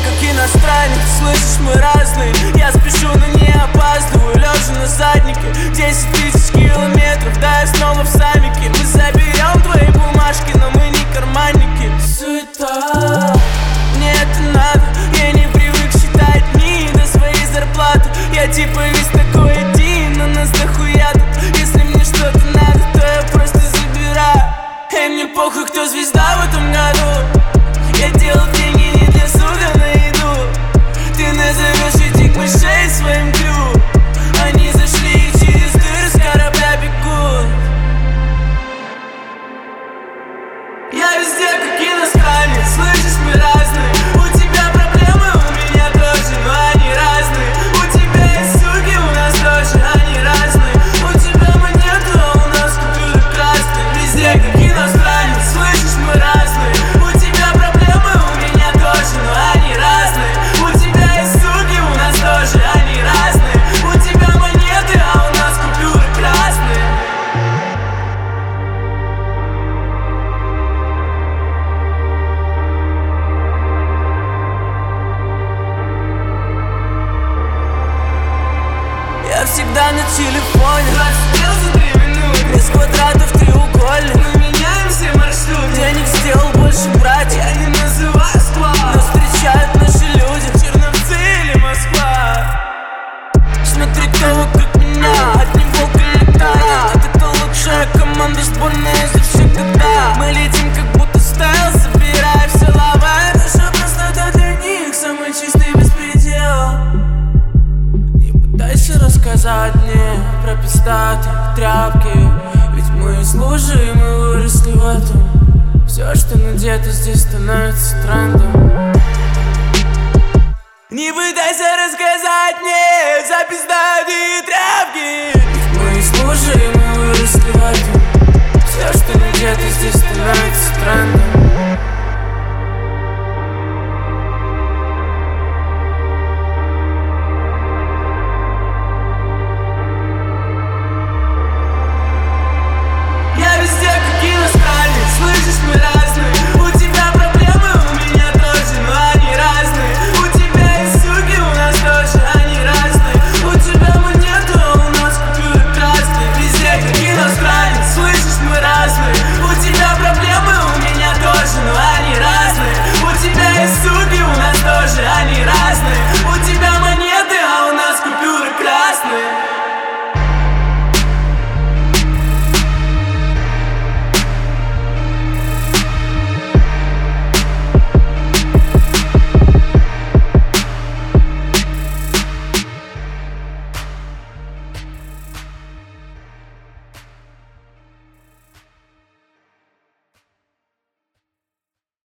как иностранец, слышишь, мы разные. Я спешу, но не опаздываю, лежа на заднике. 10 тысяч километров, да я снова в самике. Мы заберем твои бумажки, но мы не карманники. Суета, мне это надо, я не привык считать дни до своей зарплаты. Я типа весь такой один, но нас дохуя тут. Если мне что-то надо, то я просто забираю. Эй, мне похуй, кто звезда в этом году. Я делал деньги не для суда на еду. Ты назовешь этих мышей своим клю. Они зашли и через дыры с корабля бегут. Я везде как иностранец, слышишь, мы разные. У тебя проблемы, у меня тоже, но они разные. У тебя есть суки, у нас тоже, они разные. У тебя монеты, а у нас купюры красные. Везде как иностранец, слышишь, мы разные. У тебя проблемы, у меня тоже, но они разные. У тебя есть суки, у нас тоже, они разные. У тебя монеты, а у нас купюры красные. Я всегда на телефоне, 20 дел за 3 минуты. Из квадратов треугольник, мы меняем все маршруты. Денег сделал больше, братья, я не называю склад. Нас встречают наши люди, Черновцы или Москва. Смотри, кто вокруг меня, одним волком летает. Это лучшая команда, сборная за все года. Мы летим, как будто стайл, собирая все лава. Это же просто для них самый чистый беспредел. Дальше рассказать мне про пиздатые тряпки. Ведь мы из лужи, и мы выросли в этом. Все, что надето здесь, становится трендом.